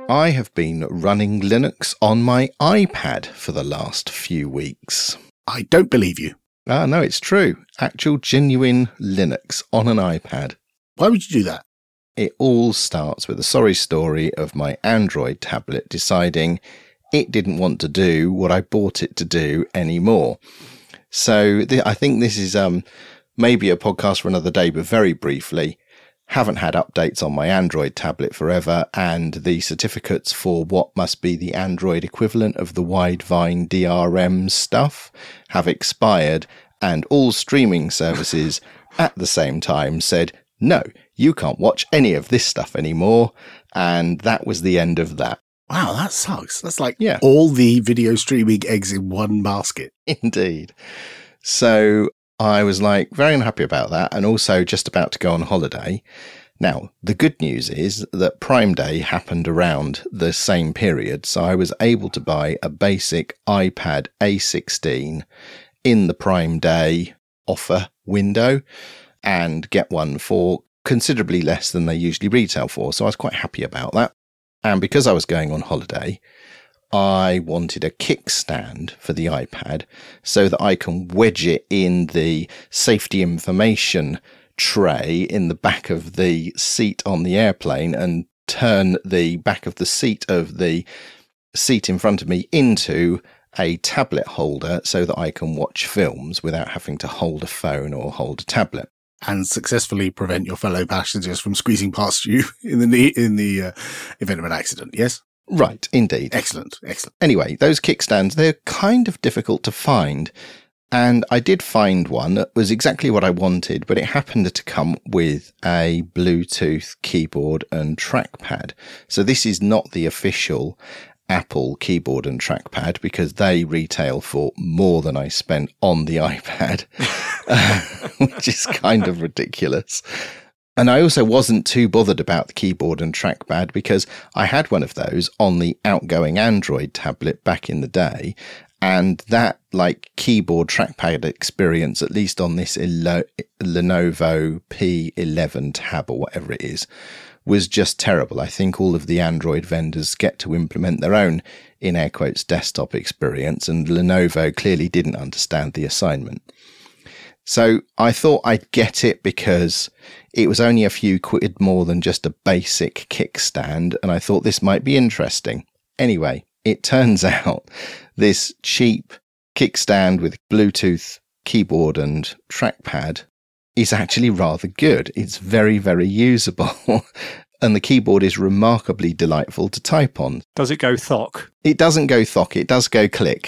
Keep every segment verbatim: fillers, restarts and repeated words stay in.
I have been running Linux on my iPad for the last few weeks. I don't believe you. Ah, no, it's true. Actual, genuine Linux on an iPad. Why would you do that? It all starts with a sorry story of my Android tablet deciding it didn't want to do what I bought it to do anymore. So th- I think this is um, maybe a podcast for another day, but very briefly, haven't had updates on my Android tablet forever, and the certificates for what must be the Android equivalent of the Widevine D R M stuff have expired, and all streaming services at the same time said, no, you can't watch any of this stuff anymore, and that was the end of that. Wow, that sucks. That's like yeah. all the video streaming eggs in one basket. Indeed. So I was like very unhappy about that, and also just about to go on holiday. Now, the good news is that Prime Day happened around the same period, so I was able to buy a basic iPad A sixteen in the Prime Day offer window and get one for considerably less than they usually retail for, so I was quite happy about that. And because I was going on holiday, I wanted a kickstand for the iPad so that I can wedge it in the safety information tray in the back of the seat on the airplane and turn the back of the seat of the seat in front of me into a tablet holder so that I can watch films without having to hold a phone or hold a tablet. And successfully prevent your fellow passengers from squeezing past you in the in the uh, event of an accident, yes? Right, indeed. Excellent, excellent. Anyway, those kickstands, they're kind of difficult to find. And I did find one that was exactly what I wanted, but it happened to come with a Bluetooth keyboard and trackpad. So this is not the official Apple keyboard and trackpad, because they retail for more than I spent on the iPad, uh, which is kind of ridiculous. And I also wasn't too bothered about the keyboard and trackpad because I had one of those on the outgoing Android tablet back in the day. And that like keyboard trackpad experience, at least on this Ilo- Lenovo P eleven tab or whatever it is, was just terrible. I think all of the Android vendors get to implement their own, in air quotes, desktop experience, and Lenovo clearly didn't understand the assignment. So I thought I'd get it because it was only a few quid more than just a basic kickstand, and I thought this might be interesting. Anyway, it turns out this cheap kickstand with Bluetooth keyboard and trackpad is actually rather good. It's very, very usable. And the keyboard is remarkably delightful to type on. Does it go thock? It doesn't go thock. It does go click.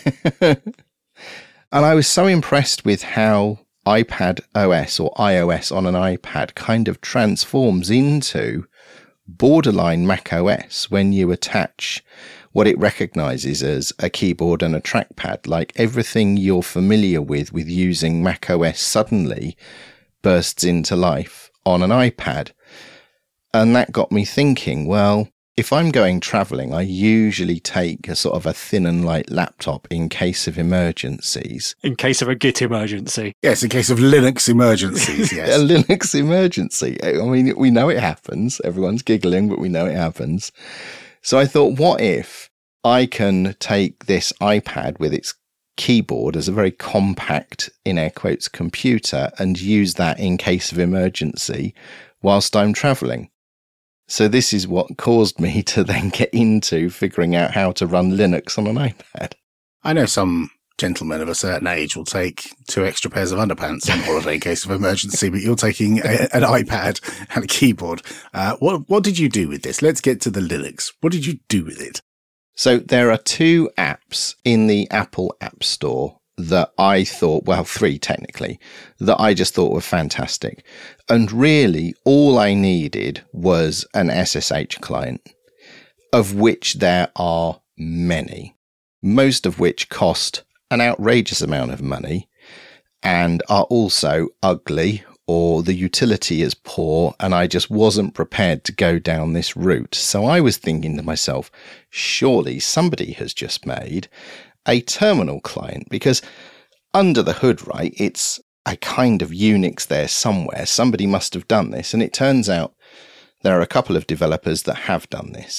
And I was so impressed with how iPad O S or iOS on an iPad kind of transforms into borderline Mac O S when you attach what it recognizes as a keyboard and a trackpad. Like everything you're familiar with with using Mac O S suddenly bursts into life on an iPad. And that got me thinking, well, if I'm going traveling, I usually take a sort of a thin and light laptop in case of emergencies. In case of a Git emergency. Yes, in case of Linux emergencies, yes. A Linux emergency. I mean, we know it happens. Everyone's giggling, but we know it happens. So I thought, what if I can take this iPad with its keyboard as a very compact, in air quotes, computer and use that in case of emergency whilst I'm traveling? So this is what caused me to then get into figuring out how to run Linux on an iPad. I know some gentlemen of a certain age will take two extra pairs of underpants on holiday in case of emergency, but you're taking a, an iPad and a keyboard. Uh, what what did you do with this? Let's get to the Linux. What did you do with it? So there are two apps in the Apple App Store that I thought, well, three technically, that I just thought were fantastic. And really, all I needed was an S S H client, of which there are many, most of which cost an outrageous amount of money and are also ugly, or the utility is poor, and I just wasn't prepared to go down this route. So I was thinking to myself, surely somebody has just made a terminal client, because under the hood, right, it's a kind of Unix there somewhere. Somebody must have done this. And it turns out there are a couple of developers that have done this.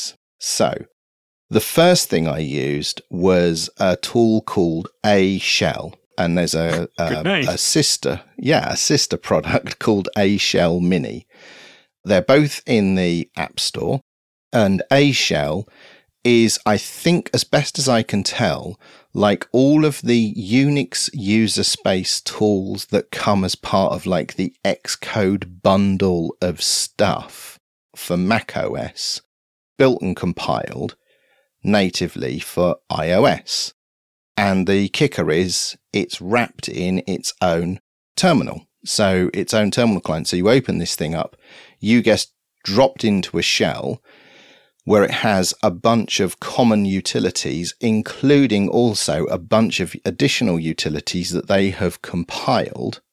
So the first thing I used was a tool called A Shell. And there's a, a, a sister, yeah, a sister product called A Shell Mini. They're both in the App Store. And A Shell is, I think, as best as I can tell, like all of the Unix user space tools that come as part of like the Xcode bundle of stuff for macOS, built and compiled natively for iOS. And the kicker is it's wrapped in its own terminal. So its own terminal client. So you open this thing up, you get dropped into a shell where it has a bunch of common utilities, including also a bunch of additional utilities that they have compiled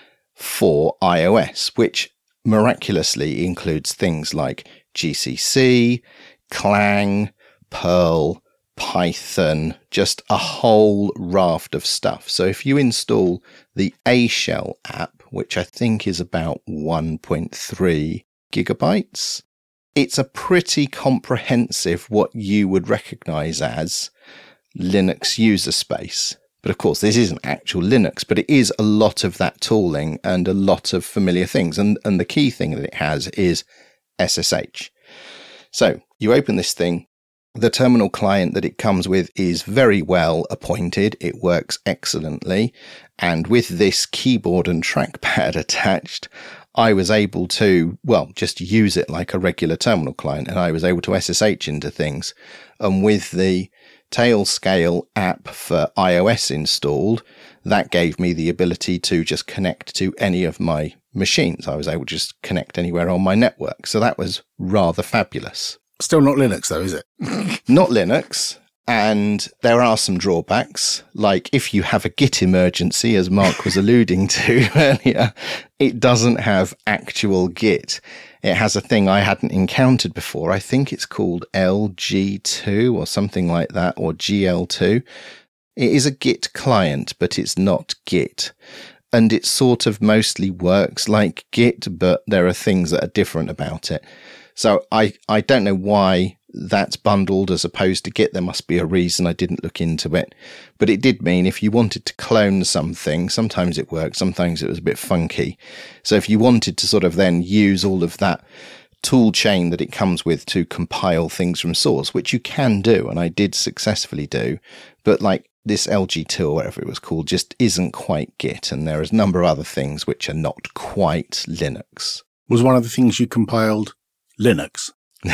for iOS, which miraculously includes things like G C C, Clang, Perl, Python, just a whole raft of stuff. So if you install the A Shell app, which I think is about one point three gigabytes, it's a pretty comprehensive, what you would recognize as Linux user space. But of course, this isn't actual Linux, but it is a lot of that tooling and a lot of familiar things. And, and the key thing that it has is S S H. So you open this thing. The terminal client that it comes with is very well appointed. It works excellently. And with this keyboard and trackpad attached, I was able to, well, just use it like a regular terminal client, and I was able to S S H into things. And with the Tailscale app for iOS installed, that gave me the ability to just connect to any of my machines. I was able to just connect anywhere on my network. So that was rather fabulous. Still not Linux, though, is it? Not Linux. And there are some drawbacks, like if you have a Git emergency, as Mark was alluding to earlier, it doesn't have actual Git. It has a thing I hadn't encountered before. I think it's called L G two or something like that, or G L two. It is a Git client, but it's not Git. And it sort of mostly works like Git, but there are things that are different about it. So I, I don't know why that's bundled as opposed to Git. There must be a reason. I didn't look into it. But it did mean if you wanted to clone something, sometimes it worked, sometimes it was a bit funky. So if you wanted to sort of then use all of that tool chain that it comes with to compile things from source, which you can do, and I did successfully do, but like this L G two or whatever it was called just isn't quite Git. And there is a number of other things which are not quite Linux. Was one of the things you compiled Linux?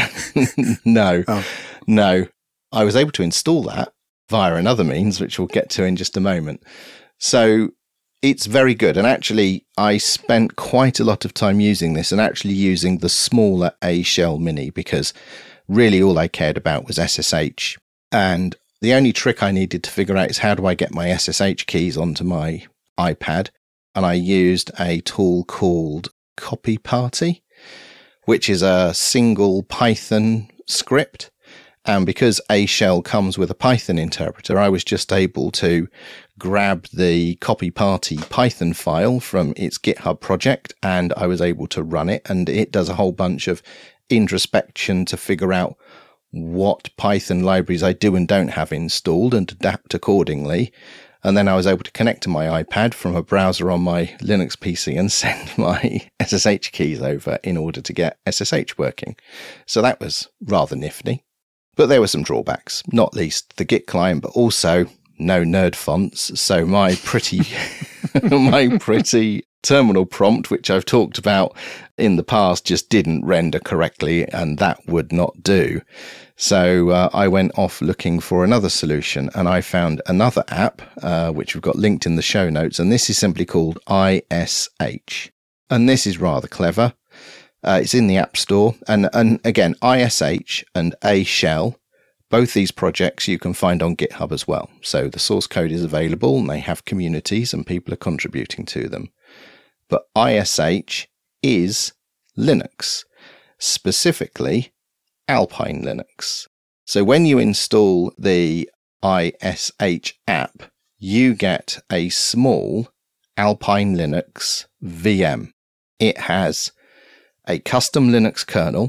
no, oh. no. I was able to install that via another means, which we'll get to in just a moment. So it's very good. And actually, I spent quite a lot of time using this and actually using the smaller A Shell Mini, because really all I cared about was S S H. And the only trick I needed to figure out is how do I get my S S H keys onto my iPad? And I used a tool called Copy Party, which is a single Python script. And because A Shell comes with a Python interpreter, I was just able to grab the Copy Party Python file from its GitHub project, and I was able to run it. And it does a whole bunch of introspection to figure out what Python libraries I do and don't have installed and adapt accordingly. And then I was able to connect to my iPad from a browser on my Linux P C and send my S S H keys over in order to get S S H working. So that was rather nifty. But there were some drawbacks, not least the Git client, but also no nerd fonts. So my pretty, my pretty terminal prompt, which I've talked about in the past, just didn't render correctly, and that would not do. So uh, I went off looking for another solution, and I found another app, uh, which we've got linked in the show notes, and this is simply called I S H. And this is rather clever. Uh, it's in the App Store. And, and again, I S H and A Shell, both these projects you can find on GitHub as well. So the source code is available, and they have communities, and people are contributing to them. But I S H is Linux, specifically Alpine Linux. So when you install the I S H app, you get a small Alpine Linux V M. It has a custom Linux kernel,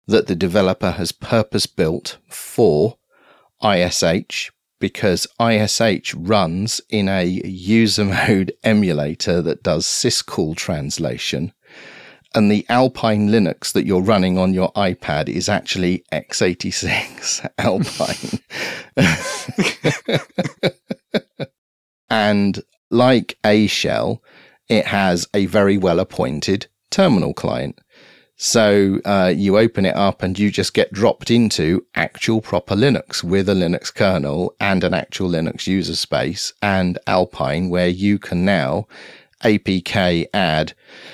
that the developer has purpose-built for I S H, because I S H runs in a user mode emulator that does syscall translation, and the Alpine Linux that you're running on your iPad is actually x eighty-six Alpine. And like A Shell, it has a very well-appointed terminal client. So uh, you open it up and you just get dropped into actual proper Linux with a Linux kernel and an actual Linux user space and Alpine, where you can now A P K add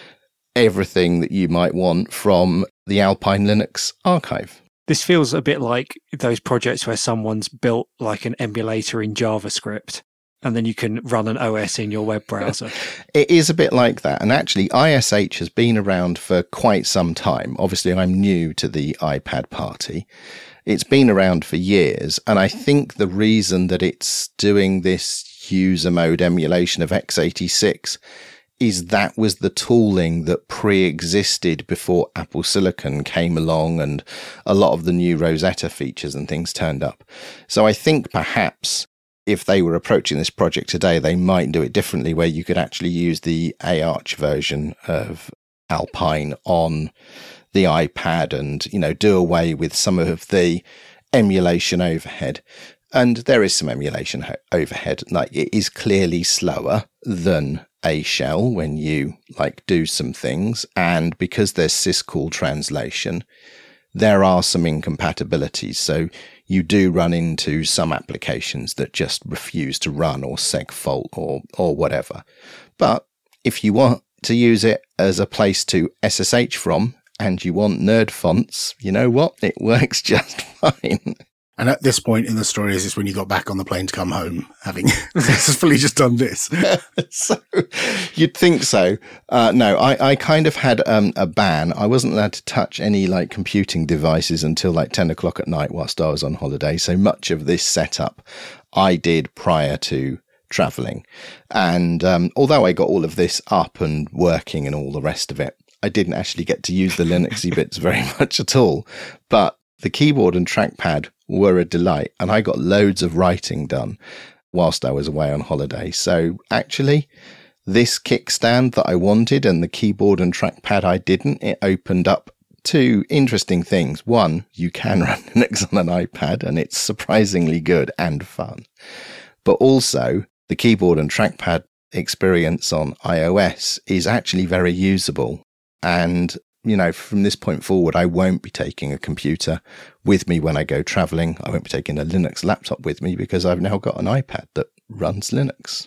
everything that you might want from the Alpine Linux archive. This feels a bit like those projects where someone's built like an emulator in JavaScript, and then you can run an O S in your web browser. It is a bit like that. And actually, I S H has been around for quite some time. Obviously, I'm new to the iPad party. It's been around for years. And I think the reason that it's doing this user mode emulation of x eighty-six is that was the tooling that pre-existed before Apple Silicon came along and a lot of the new Rosetta features and things turned up. So I think perhaps if they were approaching this project today, they might do it differently, where you could actually use the Arch version of Alpine on the iPad and, you know, do away with some of the emulation overhead. And there is some emulation ho- overhead. Like, it is clearly slower than A Shell when you like do some things. And because there's syscall translation, there are some incompatibilities. So you do run into some applications that just refuse to run or segfault or, or whatever. But if you want to use it as a place to S S H from and you want nerd fonts, you know what? It works just fine. And at this point in the story, is this when you got back on the plane to come home, having successfully just done this? So you'd think so. Uh, no, I, I kind of had um, a ban. I wasn't allowed to touch any like computing devices until like ten o'clock at night whilst I was on holiday. So much of this setup I did prior to traveling. And um, although I got all of this up and working and all the rest of it, I didn't actually get to use the Linuxy bits very much at all. But the keyboard and trackpad were a delight, and I got loads of writing done whilst I was away on holiday. So actually, this kickstand that I wanted and the keyboard and trackpad I didn't, it opened up two interesting things. One, you can run Linux on an iPad, and it's surprisingly good and fun. But also, the keyboard and trackpad experience on iOS is actually very usable. And you know, from this point forward, I won't be taking a computer with me when I go traveling. I won't be taking a Linux laptop with me because I've now got an iPad that runs Linux.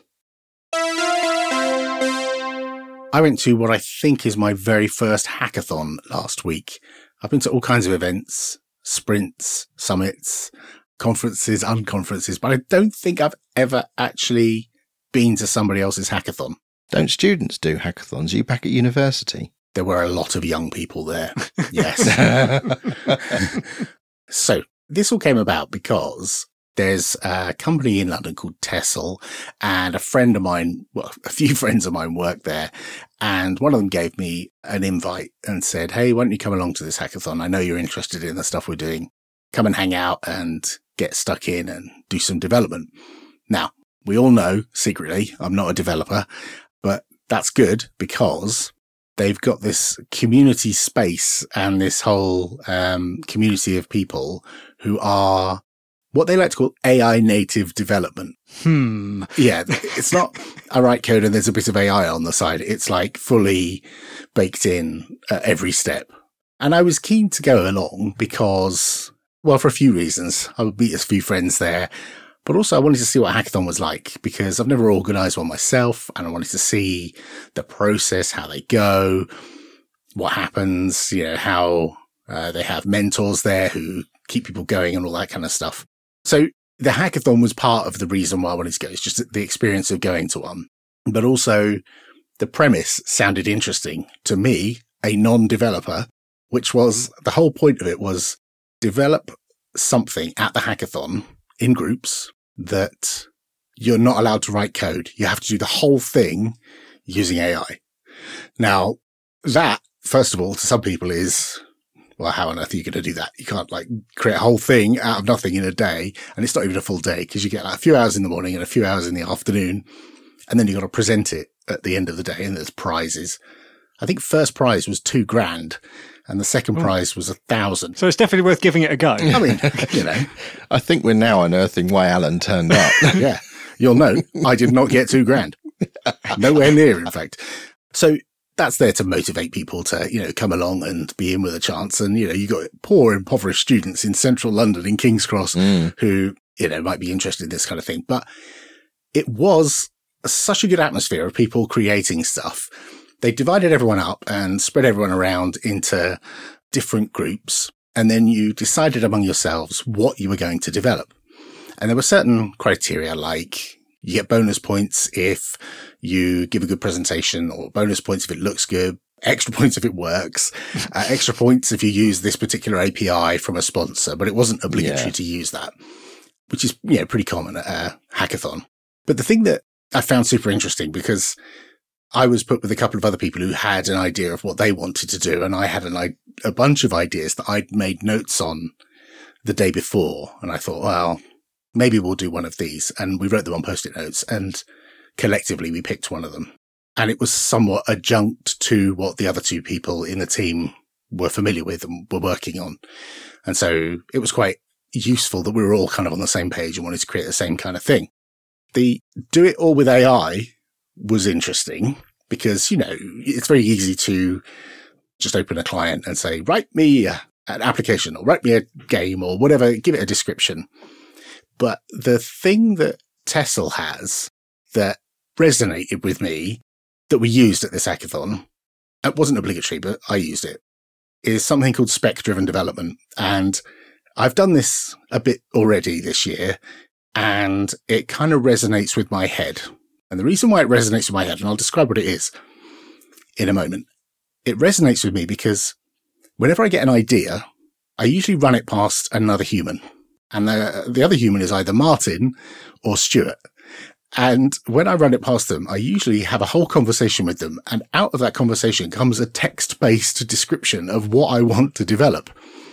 I went to what I think is my very first hackathon last week. I've been to all kinds of events, sprints, summits, conferences, unconferences, but I don't think I've ever actually been to somebody else's hackathon. Don't students do hackathons? Are you back at university? There were a lot of young people there. Yes. So this all came about because there's a company in London called Tessel, and a friend of mine, well, a few friends of mine work there. And one of them gave me an invite and said, hey, why don't you come along to this hackathon? I know you're interested in the stuff we're doing. Come and hang out and get stuck in and do some development. Now, we all know secretly I'm not a developer, but that's good because they've got this community space and this whole um, community of people who are what they like to call A I native development. Hmm. Yeah, it's not I write code and there's a bit of A I on the side. It's like fully baked in at every step. And I was keen to go along because, well, for a few reasons. I would meet a few friends there. But also I wanted to see what a hackathon was like because I've never organized one myself, and I wanted to see the process, how they go, what happens, you know, how uh, they have mentors there who keep people going and all that kind of stuff. So the hackathon was part of the reason why I wanted to go. It's just the experience of going to one, but also the premise sounded interesting to me, a non-developer, which was the whole point of it was develop something at the hackathon in groups that you're not allowed to write code. You have to do the whole thing using A I. Now, that, first of all, to some people is well, how on earth are you going to do that? You can't like create a whole thing out of nothing in a day. And it's not even a full day because you get like a few hours in the morning and a few hours in the afternoon. And then you got to present it at the end of the day. And there's prizes. I think first prize was two grand and the second prize was a thousand. So it's definitely worth giving it a go. I mean, you know, I think we're now unearthing why Alan turned up. yeah, you'll know I did not get two grand. Nowhere near, in fact. So that's there to motivate people to, you know, come along and be in with a chance. And, you know, you got poor, impoverished students in central London, in King's Cross, mm. who, you know, might be interested in this kind of thing. But it was such a good atmosphere of people creating stuff. They divided everyone up and spread everyone around into different groups. And then you decided among yourselves what you were going to develop. And there were certain criteria, like you get bonus points if you give a good presentation, or bonus points if it looks good, extra points if it works, uh, extra points if you use this particular A P I from a sponsor, but it wasn't obligatory yeah. to use that, which is, you know, pretty common at a hackathon. But the thing that I found super interesting, because I was put with a couple of other people who had an idea of what they wanted to do, and I had an, a bunch of ideas that I'd made notes on the day before, and I thought, well, maybe we'll do one of these. And we wrote them on Post-it notes, and collectively we picked one of them. And it was somewhat adjunct to what the other two people in the team were familiar with and were working on. And so it was quite useful that we were all kind of on the same page and wanted to create the same kind of thing. The do it all with A I was interesting because, you know, it's very easy to just open a client and say, write me an application or write me a game or whatever, give it a description. But the thing that Tessel has that resonated with me that we used at this hackathon, it wasn't obligatory, but I used it, is something called spec-driven development. And I've done this a bit already this year, and it kind of resonates with my head. And the reason why it resonates with my head, and I'll describe what it is in a moment, it resonates with me because whenever I get an idea, I usually run it past another human. And the, the other human is either Martin or Stuart. And when I run it past them, I usually have a whole conversation with them. And out of that conversation comes a text-based description of what I want to develop.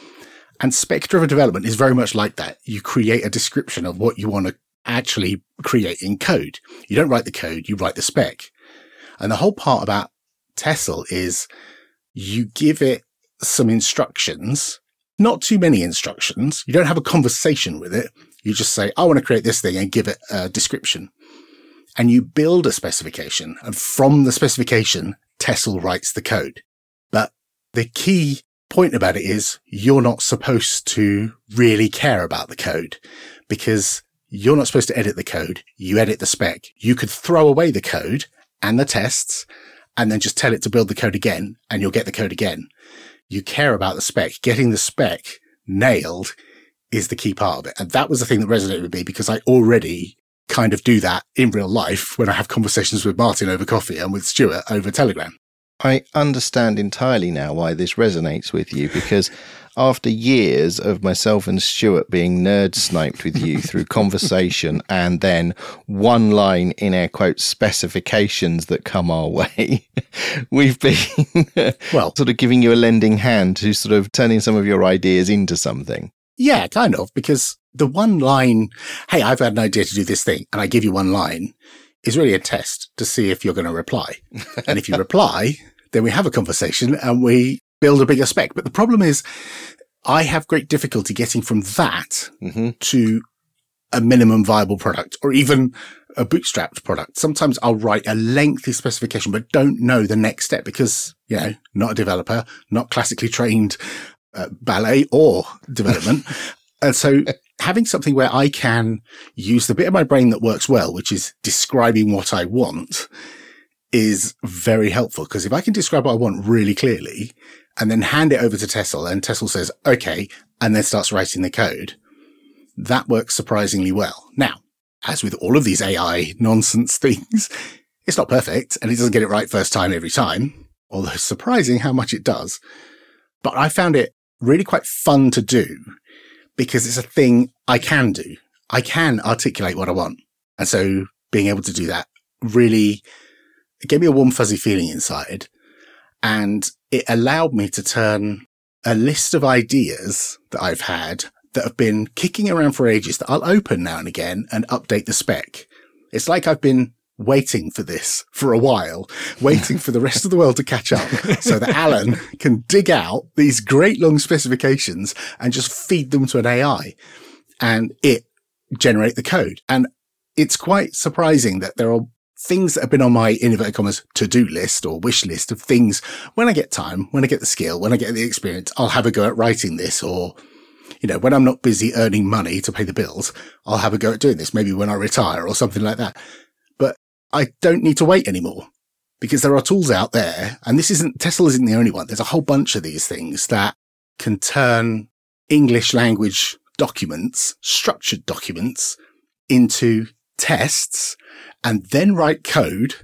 And spec-driven development is very much like that. You create a description of what you want to actually create in code. You don't write the code, you write the spec. And the whole part about Tessel is you give it some instructions. Not too many instructions. You don't have a conversation with it. You just say, I want to create this thing and give it a description. And you build a specification. And from the specification, Tessel writes the code. But the key point about it is you're not supposed to really care about the code because you're not supposed to edit the code. You edit the spec. You could throw away the code and the tests and then just tell it to build the code again and you'll get the code again. You care about the spec. Getting the spec nailed is the key part of it. And that was the thing that resonated with me because I already kind of do that in real life when I have conversations with Martin over coffee and with Stuart over Telegram. I understand entirely now why this resonates with you, because after years of myself and Stuart being nerd sniped with you through conversation and then one line in air quotes specifications that come our way, we've been well, sort of giving you a lending hand to sort of turning some of your ideas into something. Yeah, kind of, because the one line, hey, I've had an idea to do this thing, and I give you one line, is really a test to see if you're going to reply. And if you reply, then we have a conversation and we build a bigger spec. But the problem is I have great difficulty getting from that mm-hmm. to a minimum viable product or even a bootstrapped product. Sometimes I'll write a lengthy specification, but don't know the next step because, you know, not a developer, not classically trained uh, ballet or development. And so having something where I can use the bit of my brain that works well, which is describing what I want, is very helpful. Because if I can describe what I want really clearly and then hand it over to Tessel and Tessel says, okay, and then starts writing the code, that works surprisingly well. Now, as with all of these A I nonsense things, it's not perfect and it doesn't get it right first time every time, although it's surprising how much it does. But I found it really quite fun to do because it's a thing I can do. I can articulate what I want. And so being able to do that really gave me a warm, fuzzy feeling inside. And it allowed me to turn a list of ideas that I've had that have been kicking around for ages that I'll open now and again and update the spec. It's like I've been waiting for this for a while, waiting for the rest of the world to catch up so that Alan can dig out these great long specifications and just feed them to an A I and it generate the code. And it's quite surprising that there are things that have been on my, in inverted commas, to-do list or wish list of things. When I get time, when I get the skill, when I get the experience, I'll have a go at writing this. Or, you know, when I'm not busy earning money to pay the bills, I'll have a go at doing this, maybe when I retire or something like that. But I don't need to wait anymore because there are tools out there. And this isn't, Tesla isn't the only one. There's a whole bunch of these things that can turn English language documents, structured documents, into tests and then write code,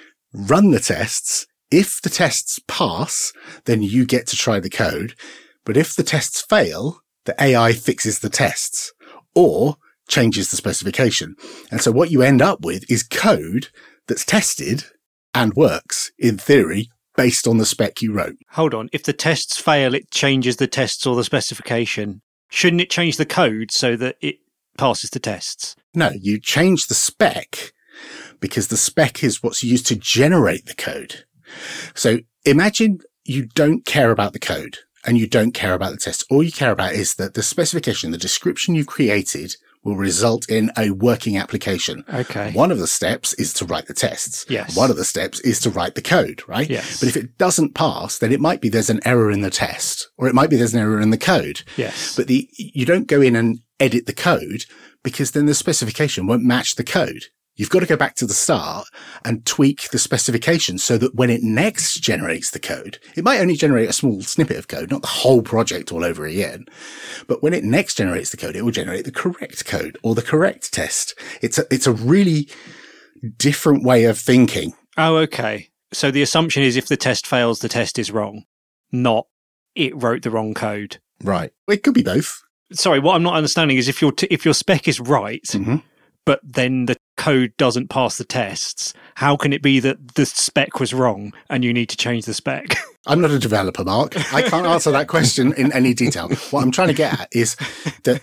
run the tests. If the tests pass, then you get to try the code. But if the tests fail, the A I fixes the tests or changes the specification. And so what you end up with is code that's tested and works in theory based on the spec you wrote. Hold on. If the tests fail, it changes the tests or the specification. Shouldn't it change the code so that it passes the tests? No, you change the spec because the spec is what's used to generate the code. So imagine you don't care about the code and you don't care about the tests. All you care about is that the specification, the description you've created will result in a working application. Okay. One of the steps is to write the tests. Yes. One of the steps is to write the code, right? Yes. But if it doesn't pass, then it might be there's an error in the test, or it might be there's an error in the code. Yes. But the, you don't go in and edit the code because then the specification won't match the code. You've got to go back to the start and tweak the specification so that when it next generates the code, it might only generate a small snippet of code, not the whole project all over again. But when it next generates the code, it will generate the correct code or the correct test. It's a, it's a really different way of thinking. Oh, okay. So the assumption is if the test fails, the test is wrong, not it wrote the wrong code. Right. It could be both. Sorry, what I'm not understanding is if your t- if your spec is right, Mm-hmm. but then the code doesn't pass the tests, how can it be that the spec was wrong and you need to change the spec? I'm not a developer, Mark. I can't answer that question in any detail. What I'm trying to get at is that,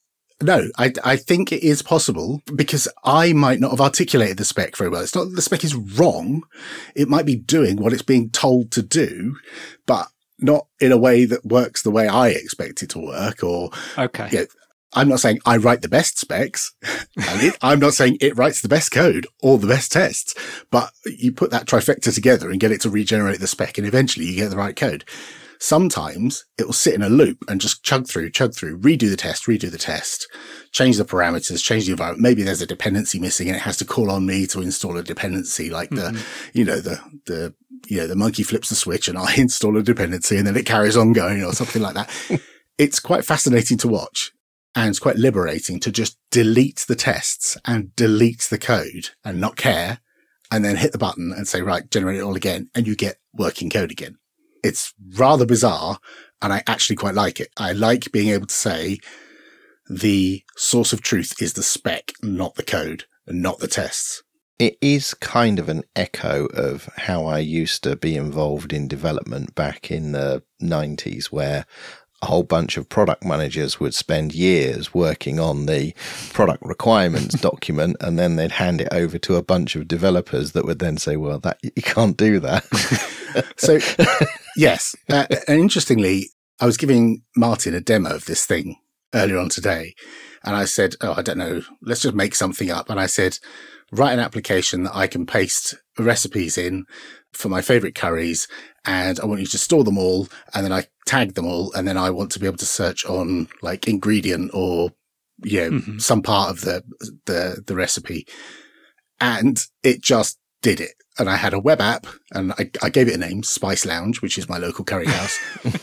no, I, I think it is possible because I might not have articulated the spec very well. It's not that the spec is wrong. It might be doing what it's being told to do, but not in a way that works the way I expect it to work. Or, Okay. you know, I'm not saying I write the best specs. And it, I'm not saying it writes the best code or the best tests, but you put that trifecta together and get it to regenerate the spec and eventually you get the right code. Sometimes it will sit in a loop and just chug through, chug through, redo the test, redo the test, change the parameters, change the environment. Maybe there's a dependency missing and it has to call on me to install a dependency like mm-hmm. the, you know, the, the, you know, the monkey flips the switch and I install a dependency and then it carries on going or something like that. It's quite fascinating to watch. And it's quite liberating to just delete the tests and delete the code and not care and then hit the button and say, right, generate it all again. And you get working code again. It's rather bizarre. And I actually quite like it. I like being able to say the source of truth is the spec, not the code and not the tests. It is kind of an echo of how I used to be involved in development back in the nineties, where a whole bunch of product managers would spend years working on the product requirements document, and then they'd hand it over to a bunch of developers that would then say, well, that you can't do that. So, yes. Uh, and interestingly, I was giving Martin a demo of this thing earlier on today. And I said, oh, I don't know, let's just make something up. And I said, write an application that I can paste recipes in for my favorite curries. And I want you to store them all. And then I tag them all. And then I want to be able to search on like ingredient or, you know, mm-hmm. some part of the, the, the recipe. And it just did it. And I had a web app and I, I gave it a name, Spice Lounge, which is my local curry house.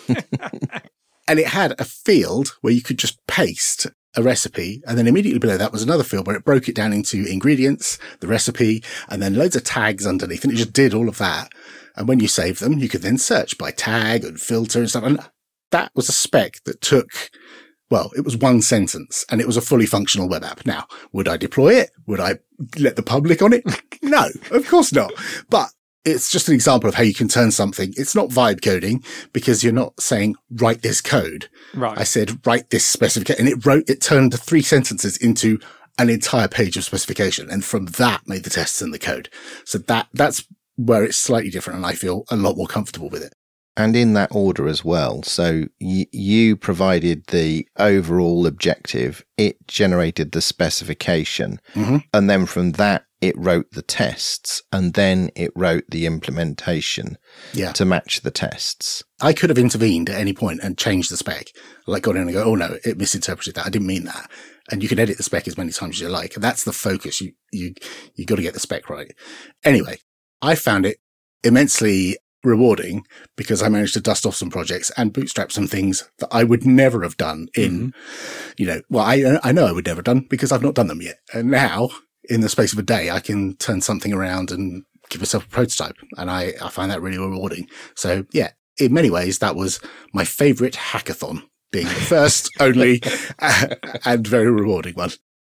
And it had a field where you could just paste a recipe. And then immediately below that was another field where it broke it down into ingredients, the recipe, and then loads of tags underneath. And it just did all of that. And when you save them, you could then search by tag and filter and stuff. And that was a spec that took, well, it was one sentence and it was a fully functional web app. Now, would I deploy it? Would I let the public on it? No, of course not. But it's just an example of how you can turn something. It's not vibe coding because you're not saying write this code. Right. I said write this specification, and it wrote, it turned three sentences into an entire page of specification. And from that made the tests and the code. So that, that's where it's slightly different. And I feel a lot more comfortable with it. And in that order as well. So y- you provided the overall objective. It generated the specification. Mm-hmm. And then from that, it wrote the tests, and then it wrote the implementation yeah. to match the tests. I could have intervened at any point and changed the spec, like got in and go, oh no, it misinterpreted that. I didn't mean that. And you can edit the spec as many times as you like. And that's the focus. You, you, you got to get the spec right. Anyway, I found it immensely rewarding because I managed to dust off some projects and bootstrap some things that I would never have done in, mm-hmm. you know, well, I, I know I would never have done because I've not done them yet. And now, in the space of a day, I can turn something around and give myself a prototype. And I, I find that really rewarding. So yeah, in many ways, that was my favorite hackathon, being the first, only, uh, and very rewarding one.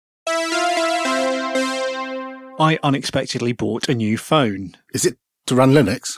I unexpectedly bought a new phone. Is it to run Linux?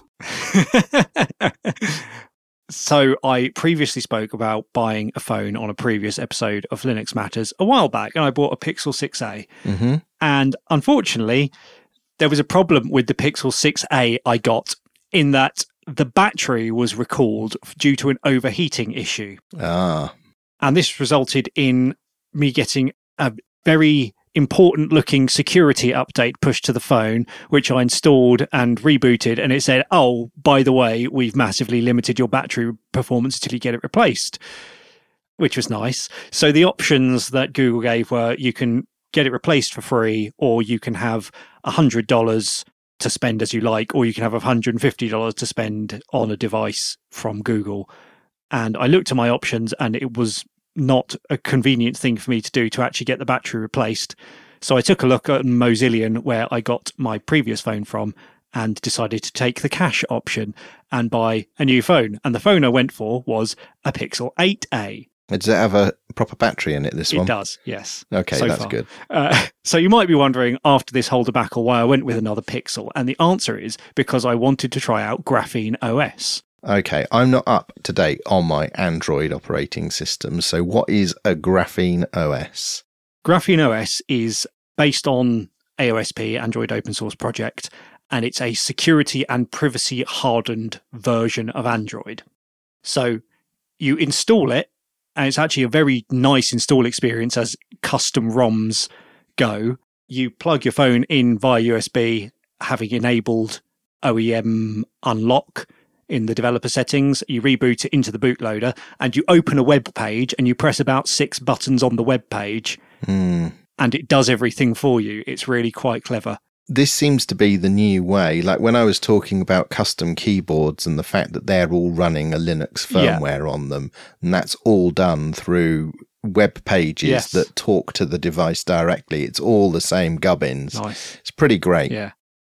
So I previously spoke about buying a phone on a previous episode of Linux Matters a while back, and I bought a Pixel six A. Mm-hmm. And unfortunately, there was a problem with the Pixel six A I got in that the battery was recalled due to an overheating issue. Ah. And this resulted in me getting a very important looking security update pushed to the phone, which I installed and rebooted, and it said, oh, by the way, we've massively limited your battery performance until you get it replaced, which was nice. So the options that Google gave were you can get it replaced for free, or you can have one hundred dollars to spend as you like, or you can have one hundred fifty dollars to spend on a device from Google. And I looked at my options, and it was not a convenient thing for me to do to actually get the battery replaced. So I took a look at Mozillion, where I got my previous phone from, and decided to take the cash option and buy a new phone. And the phone I went for was a Pixel eight A. Does it have a proper battery in it, this It one? It does, yes. Okay, so that's far. good. Uh, so you might be wondering, after this whole debacle, why I went with another Pixel. And the answer is because I wanted to try out Graphene O S. Okay, I'm not up to date on my Android operating system. So what is a Graphene O S? Graphene O S is based on A O S P, Android Open Source Project, and it's a security and privacy hardened version of Android. So you install it, and it's actually a very nice install experience as custom ROMs go. You plug your phone in via U S B, having enabled O E M unlock in the developer settings. You reboot it into the bootloader, and you open a web page, and you press about six buttons on the web page, mm. and it does everything for you. It's really quite clever. This seems to be the new way. Like when I was talking about custom keyboards and the fact that they're all running a Linux firmware yeah. on them, and that's all done through web pages yes. that talk to the device directly. It's all the same gubbins. Nice. It's pretty great. Yeah.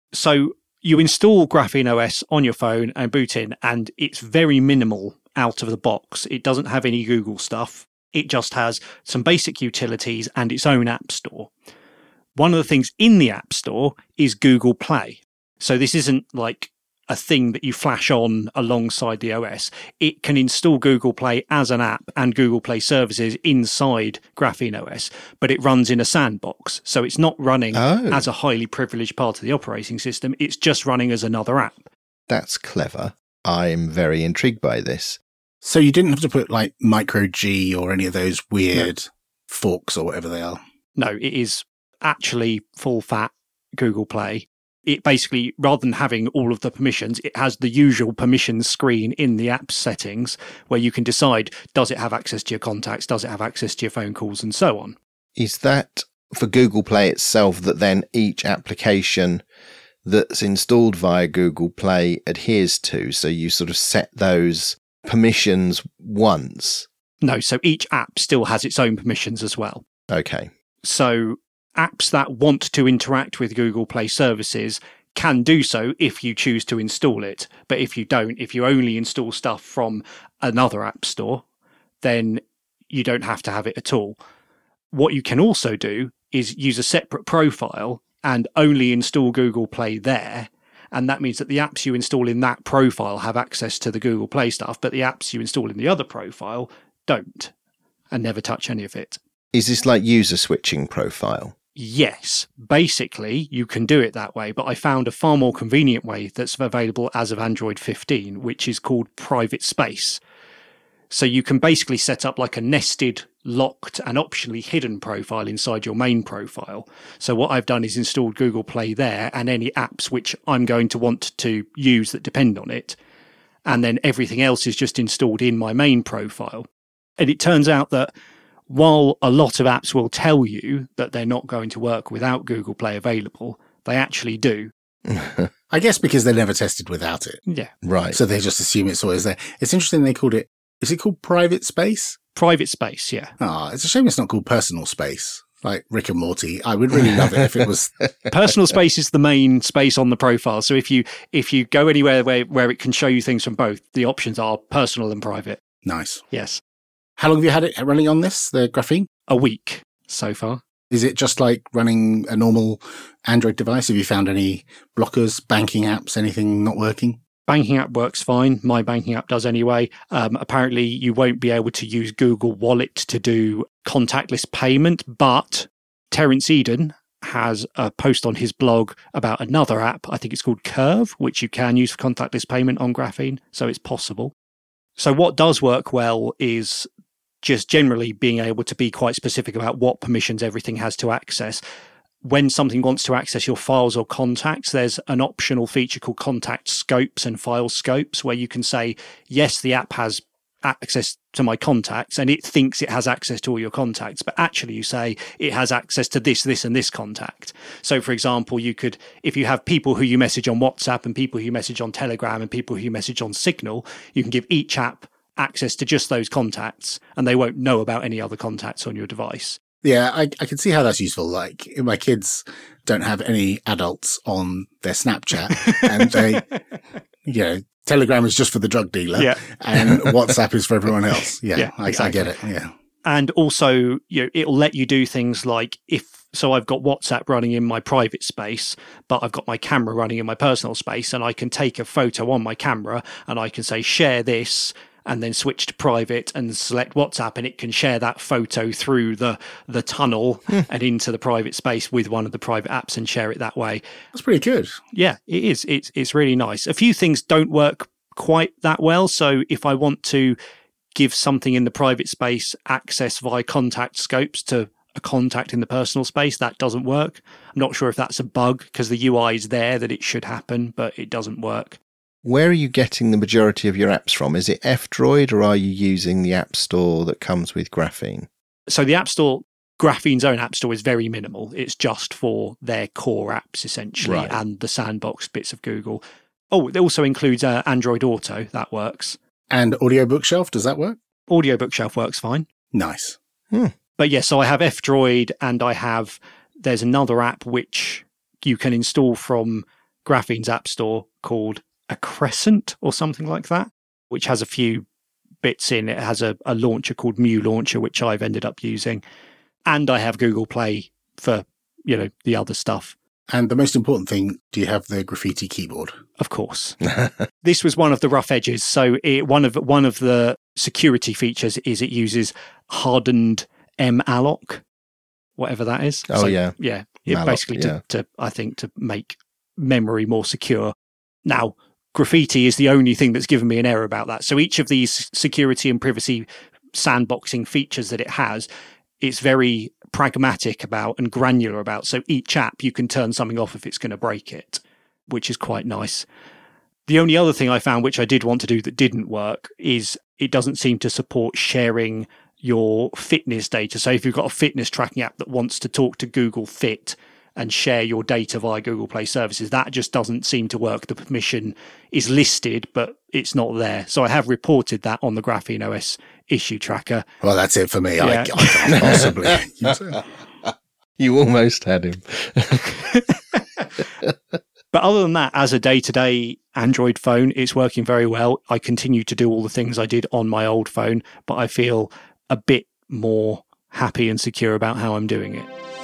So you install Graphene O S on your phone and boot in, and it's very minimal out of the box. It doesn't have any Google stuff. It just has some basic utilities and its own app store. One of the things in the App Store is Google Play. So this isn't like a thing that you flash on alongside the O S. It can install Google Play as an app and Google Play services inside Graphene O S, but it runs in a sandbox. So it's not running oh. as a highly privileged part of the operating system. It's just running as another app. That's clever. I'm very intrigued by this. So you didn't have to put like micro G or any of those weird no. forks or whatever they are? No, it is actually full fat Google Play. It basically, rather than having all of the permissions, it has the usual permissions screen in the app settings where you can decide, does it have access to your contacts, does it have access to your phone calls, and so on. Is that for Google Play itself that then each application that's installed via Google Play adheres to? So you sort of set those permissions once? No, so each app still has its own permissions as well. Okay. So apps that want to interact with Google Play services can do so if you choose to install it. But if you don't, if you only install stuff from another app store, then you don't have to have it at all. What you can also do is use a separate profile and only install Google Play there. And that means that the apps you install in that profile have access to the Google Play stuff, but the apps you install in the other profile don't and never touch any of it. Is this like user switching profile? Yes, basically you can do it that way, but I found a far more convenient way that's available as of Android fifteen, which is called Private Space. So you can basically set up like a nested, locked and optionally hidden profile inside your main profile. So what I've done is installed Google Play there and any apps which I'm going to want to use that depend on it. And then everything else is just installed in my main profile. And it turns out that while a lot of apps will tell you that they're not going to work without Google Play available, they actually do. I guess because they're never tested without it. Yeah. Right. So they just assume it's always there. It's interesting they called it, is it called Private Space? Private Space, yeah. Ah, it's a shame it's not called Personal Space, like Rick and Morty. I would really love it if it was. Personal space is the main space on the profile. So if you if you go anywhere where, where it can show you things from both, the options are personal and private. Nice. Yes. How long have you had it running on this, the Graphene? A week so far. Is it just like running a normal Android device? Have you found any blockers, banking apps, anything not working? Banking app works fine. My banking app does anyway. Um, apparently, you won't be able to use Google Wallet to do contactless payment, but Terence Eden has a post on his blog about another app. I think it's called Curve, which you can use for contactless payment on Graphene, so it's possible. So what does work well is just generally being able to be quite specific about what permissions everything has to access. When something wants to access your files or contacts, there's an optional feature called Contact Scopes and File Scopes, where you can say, yes, the app has access to my contacts and it thinks it has access to all your contacts, but actually you say it has access to this, this and this contact. So for example, you could, if you have people who you message on WhatsApp and people who you message on Telegram and people who you message on Signal, you can give each app access to just those contacts and they won't know about any other contacts on your device. Yeah, I, I can see how that's useful. Like, my kids don't have any adults on their Snapchat, and they, you know, Telegram is just for the drug dealer, yeah. and WhatsApp is for everyone else. Yeah, yeah I, exactly. I get it. Yeah, and also, you know, it'll let you do things like if so. I've got WhatsApp running in my private space, but I've got my camera running in my personal space, and I can take a photo on my camera, and I can say share this. And then switch to private and select WhatsApp, and it can share that photo through the the tunnel mm. and into the private space with one of the private apps and share it that way. That's pretty good. Yeah, it is. It's it's really nice. A few things don't work quite that well. So if I want to give something in the private space access via contact scopes to a contact in the personal space, that doesn't work. I'm not sure if that's a bug because the U I is there that it should happen, but it doesn't work. Where are you getting the majority of your apps from? Is it F-Droid or are you using the App Store that comes with Graphene? So the App Store, Graphene's own App Store is very minimal. It's just for their core apps, essentially, right. and the sandbox bits of Google. Oh, it also includes uh, Android Auto. That works. And Audio Bookshelf, does that work? Audio Bookshelf works fine. Nice. Hmm. But yes, yeah, so I have F-Droid and I have, there's another app which you can install from Graphene's App Store called a Crescent or something like that, which has a few bits in. It has a, a launcher called Mew Launcher, which I've ended up using. And I have Google Play for, you know, the other stuff. And the most important thing, do you have the Graffiti keyboard? Of course. This was one of the rough edges. So it, one of one of the security features is it uses hardened M-alloc, whatever that is. Oh, so, yeah. Yeah. It Malloc, basically, yeah. To, to I think, to make memory more secure. Now, Graffiti is the only thing that's given me an error about that. So each of these security and privacy sandboxing features that it has, it's very pragmatic about and granular about. So each app, you can turn something off if it's going to break it, which is quite nice. The only other thing I found, which I did want to do that didn't work, is it doesn't seem to support sharing your fitness data. So if you've got a fitness tracking app that wants to talk to Google Fit and share your data via Google Play services, that just doesn't seem to work. The permission is listed, but it's not there. So I have reported that on the Graphene O S issue tracker. Well, that's it for me. Yeah. I, I can't possibly. You almost had him. But other than that, as a day-to-day Android phone, it's working very well. I continue to do all the things I did on my old phone, but I feel a bit more happy and secure about how I'm doing it.